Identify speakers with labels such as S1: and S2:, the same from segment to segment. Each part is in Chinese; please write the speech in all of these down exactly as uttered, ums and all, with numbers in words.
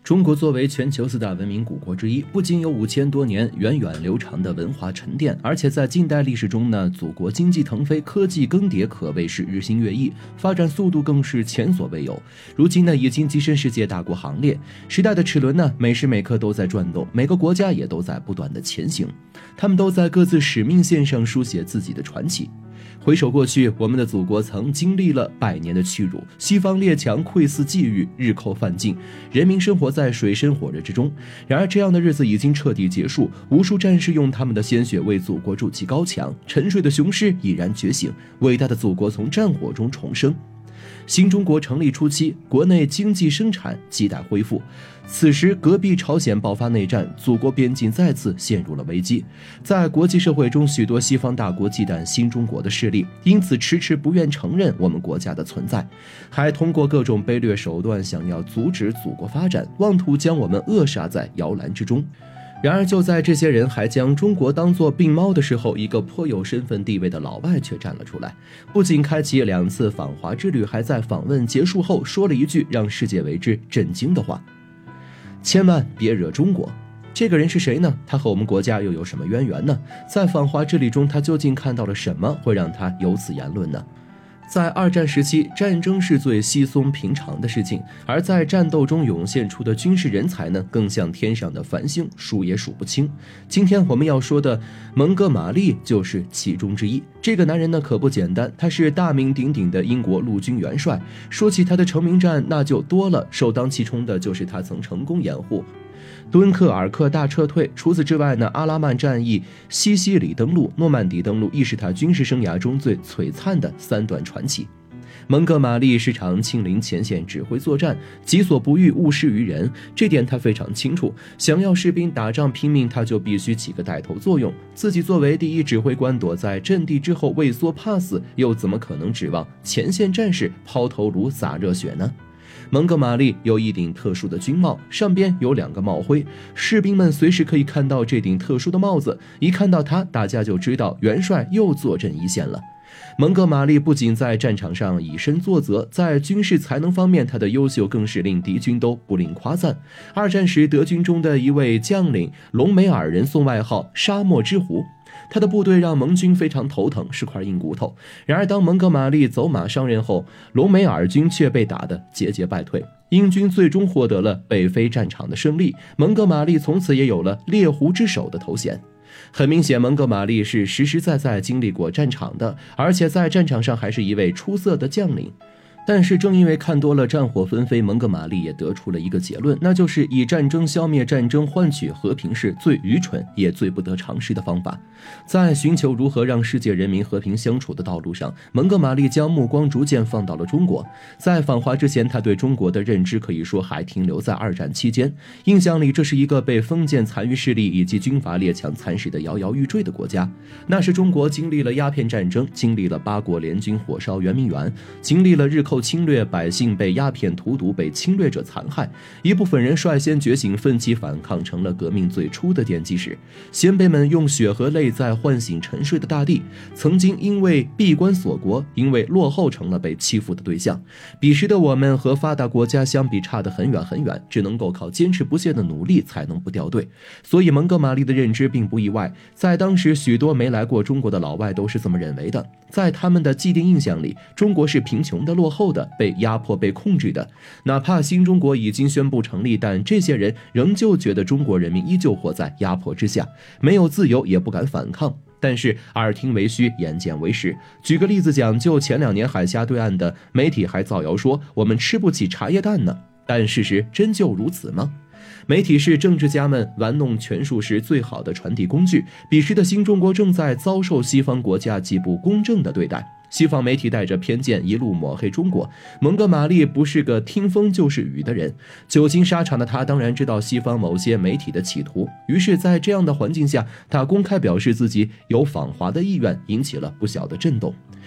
S1: 中国作为全球四大文明古国之一，不仅有五千多年源远流长的文化沉淀，而且在近代历史中呢，祖国经济腾飞，科技更迭，可谓是日新月异，发展速度更是前所未有。如今呢，已经跻身世界大国行列，时代的齿轮呢，每时每刻都在转动，每个国家也都在不断的前行，他们都在各自使命线上书写自己的传奇。回首过去，我们的祖国曾经历了百年的屈辱，西方列强窥伺觊觎，日寇犯境，人民生活在水深火热之中。然而这样的日子已经彻底结束，无数战士用他们的鲜血为祖国筑起高墙，沉睡的雄狮已然觉醒，伟大的祖国从战火中重生。新中国成立初期，国内经济生产亟待恢复。此时，隔壁朝鲜爆发内战，祖国边境再次陷入了危机。在国际社会中，许多西方大国忌惮新中国的势力，因此迟迟不愿承认我们国家的存在，还通过各种卑劣手段想要阻止祖国发展，妄图将我们扼杀在摇篮之中。然而就在这些人还将中国当作病猫的时候，一个颇有身份地位的老外却站了出来，不仅开启两次访华之旅，还在访问结束后说了一句让世界为之震惊的话：千万别惹中国。这个人是谁呢？他和我们国家又有什么渊源呢？在访华之旅中，他究竟看到了什么，会让他有此言论呢？在二战时期，战争是最稀松平常的事情，而在战斗中涌现出的军事人才呢，更像天上的繁星，数也数不清。今天我们要说的蒙哥马利就是其中之一。这个男人呢可不简单，他是大名鼎鼎的英国陆军元帅。说起他的成名战，那就多了，首当其冲的就是他曾成功掩护敦刻尔克大撤退。除此之外呢，阿拉曼战役、西西里登陆、诺曼底登陆亦是他军事生涯中最璀璨的三段传奇。蒙哥马利时常亲临前线指挥作战，己所不欲，勿施于人，这点他非常清楚。想要士兵打仗拼命，他就必须起个带头作用。自己作为第一指挥官，躲在阵地之后畏缩怕死，又怎么可能指望前线战士抛头颅洒热血呢？蒙哥马利有一顶特殊的军帽，上边有两个帽徽，士兵们随时可以看到这顶特殊的帽子，一看到它，大家就知道元帅又坐镇一线了。蒙哥马利不仅在战场上以身作则，在军事才能方面他的优秀更是令敌军都不吝夸赞。二战时德军中的一位将领隆美尔人送外号沙漠之狐，他的部队让盟军非常头疼，是块硬骨头。然而当蒙哥马利走马上任后，隆美尔军却被打得节节败退，英军最终获得了北非战场的胜利，蒙哥马利从此也有了猎狐之首的头衔。很明显，蒙哥马利是实实在在经历过战场的，而且在战场上还是一位出色的将领。但是正因为看多了战火纷飞，蒙哥马利也得出了一个结论，那就是以战争消灭战争，换取和平是最愚蠢也最不得常识的方法。在寻求如何让世界人民和平相处的道路上，蒙哥马利将目光逐渐放到了中国。在访华之前，他对中国的认知可以说还停留在二战期间，印象里这是一个被封建残余势力以及军阀列强蚕食的摇摇欲坠的国家。那是中国经历了鸦片战争，经历了八国联军火烧圆明园，经历了日寇侵略，百姓被鸦片荼毒，被侵略者残害，一部分人率先觉醒，奋起反抗，成了革命最初的奠基石。先辈们用血和泪在唤醒沉睡的大地，曾经因为闭关锁国，因为落后成了被欺负的对象。彼时的我们和发达国家相比差得很远很远，只能够靠坚持不懈的努力才能不掉队。所以蒙哥马利的认知并不意外，在当时许多没来过中国的老外都是这么认为的。在他们的既定印象里，中国是贫穷的、落后的、被压迫、被控制的。哪怕新中国已经宣布成立，但这些人仍旧觉得中国人民依旧活在压迫之下，没有自由，也不敢反抗。但是耳听为虚，眼见为实。举个例子讲，就前两年海峡对岸的媒体还造谣说我们吃不起茶叶蛋呢，但事实真就如此吗？媒体是政治家们玩弄权术时最好的传递工具，彼时的新中国正在遭受西方国家极不公正的对待。西方媒体带着偏见一路抹黑中国，蒙哥马利不是个听风就是雨的人，久经沙场的他当然知道西方某些媒体的企图，于是在这样的环境下，他公开表示自己有访华的意愿，引起了不小的震动。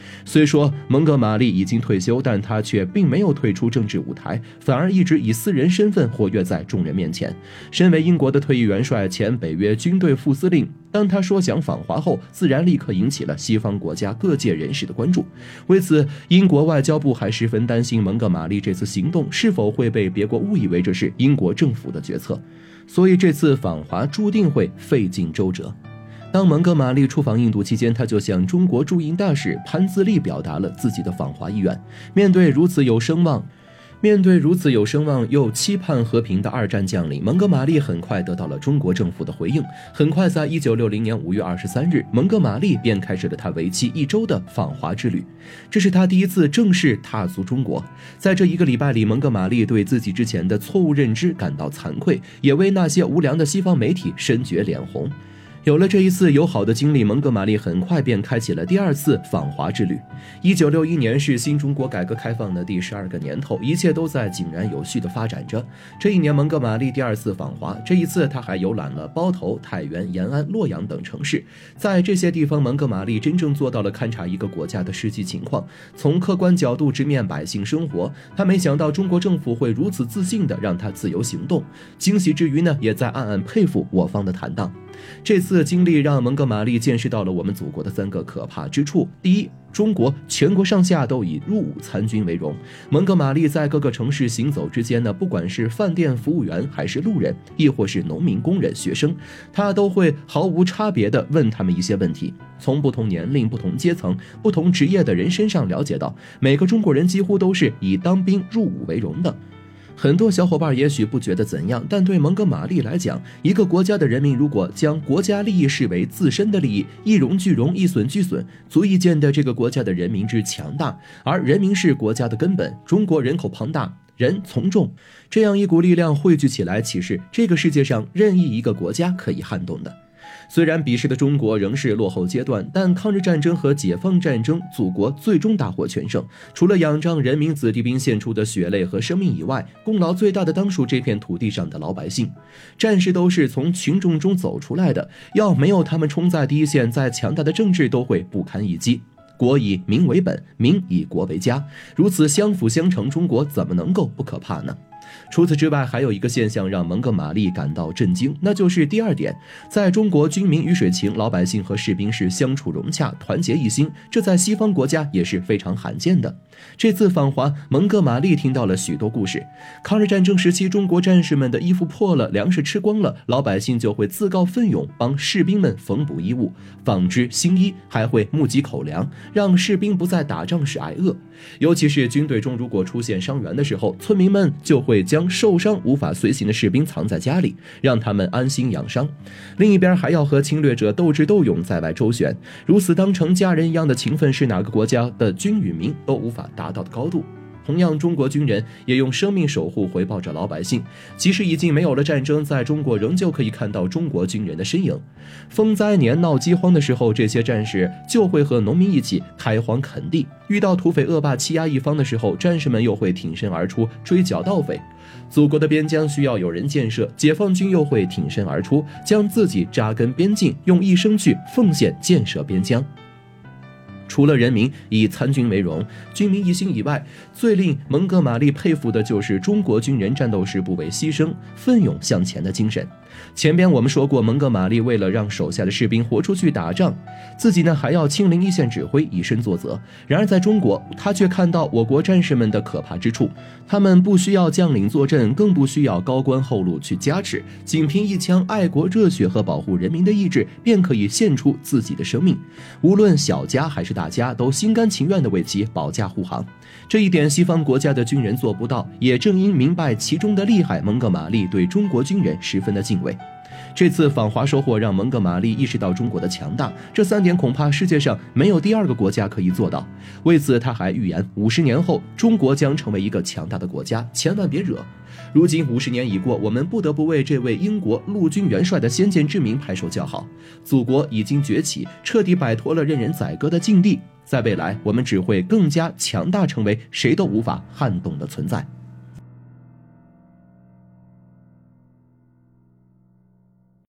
S1: 虽说蒙哥马利已经退休，但他却并没有退出政治舞台，反而一直以私人身份活跃在众人面前。身为英国的退役元帅、前北约军队副司令，当他说想访华后，自然立刻引起了西方国家各界人士的关注。为此，英国外交部还十分担心蒙哥马利这次行动是否会被别国误以为这是英国政府的决策，所以这次访华注定会费尽周折。当蒙哥马利出访印度期间，他就向中国驻印大使潘自立表达了自己的访华意愿。面对如此有声望面对如此有声望又期盼和平的二战将领，蒙哥马利很快得到了中国政府的回应。很快，在一九六零年五月二十三日，蒙哥马利便开始了他为期一周的访华之旅。这是他第一次正式踏足中国。在这一个礼拜里，蒙哥马利对自己之前的错误认知感到惭愧，也为那些无良的西方媒体深觉脸红。有了这一次友好的经历，蒙哥马利很快便开启了第二次访华之旅。一九六一年是新中国改革开放的第十二个年头，一切都在井然有序地发展着。这一年，蒙哥马利第二次访华，这一次他还游览了包头、太原、延安、洛阳等城市。在这些地方，蒙哥马利真正做到了勘察一个国家的实际情况，从客观角度直面百姓生活。他没想到中国政府会如此自信地让他自由行动，惊喜之余呢，也在暗暗佩服我方的坦荡。这次经历让蒙哥马利见识到了我们祖国的三个可怕之处。第一，中国全国上下都以入伍参军为荣。蒙哥马利在各个城市行走之间呢，不管是饭店服务员还是路人，亦或是农民、工人、学生，他都会毫无差别地问他们一些问题。从不同年龄、不同阶层、不同职业的人身上了解到，每个中国人几乎都是以当兵入伍为荣的。很多小伙伴也许不觉得怎样，但对蒙哥马利来讲，一个国家的人民如果将国家利益视为自身的利益，一荣俱荣，一损俱损，足以见得这个国家的人民之强大。而人民是国家的根本，中国人口庞大，人从众，这样一股力量汇聚起来，岂是这个世界上任意一个国家可以撼动的？虽然彼时的中国仍是落后阶段，但抗日战争和解放战争，祖国最终大获全胜。除了仰仗人民子弟兵献出的血泪和生命以外，功劳最大的当属这片土地上的老百姓。战士都是从群众中走出来的，要没有他们冲在第一线，再强大的政治都会不堪一击。国以民为本，民以国为家，如此相辅相成，中国怎么能够不可怕呢？除此之外，还有一个现象让蒙哥马利感到震惊，那就是第二点，在中国军民鱼水情，老百姓和士兵是相处融洽，团结一心，这在西方国家也是非常罕见的。这次访华，蒙哥马利听到了许多故事。抗日战争时期，中国战士们的衣服破了，粮食吃光了，老百姓就会自告奋勇帮士兵们缝补衣物、纺织新衣，还会募集口粮，让士兵不在打仗时挨饿。尤其是军队中如果出现伤员的时候，村民们就会将受伤无法随行的士兵藏在家里，让他们安心养伤。另一边还要和侵略者斗智斗勇，在外周旋，如此当成家人一样的情分，是哪个国家的军与民都无法达到的高度。同样，中国军人也用生命守护回报着老百姓，即使已经没有了战争，在中国仍旧可以看到中国军人的身影。风灾年闹饥荒的时候，这些战士就会和农民一起开荒垦地；遇到土匪恶霸欺压一方的时候，战士们又会挺身而出追剿盗匪。祖国的边疆需要有人建设，解放军又会挺身而出，将自己扎根边境，用一生去奉献建设边疆。除了人民以参军为荣、军民一心以外，最令蒙哥马利佩服的就是中国军人战斗时不畏牺牲、奋勇向前的精神。前边我们说过，蒙哥马利为了让手下的士兵活出去打仗，自己呢还要亲临一线指挥，以身作则。然而在中国，他却看到我国战士们的可怕之处，他们不需要将领坐镇，更不需要高官厚禄去加持，仅凭一腔爱国热血和保护人民的意志，便可以献出自己的生命。无论小家还是大家，都心甘情愿地为其保驾护航。这一点西方国家的军人做不到，也正因明白其中的厉害，蒙哥马利对中国军人十分的敬畏。这次访华收获让蒙哥马利意识到中国的强大，这三点恐怕世界上没有第二个国家可以做到。为此他还预言，五十年后中国将成为一个强大的国家，千万别惹。如今五十年已过，我们不得不为这位英国陆军元帅的先见之明拍手叫好。祖国已经崛起，彻底摆脱了任人宰割的境地，在未来我们只会更加强大，成为谁都无法撼动的存在。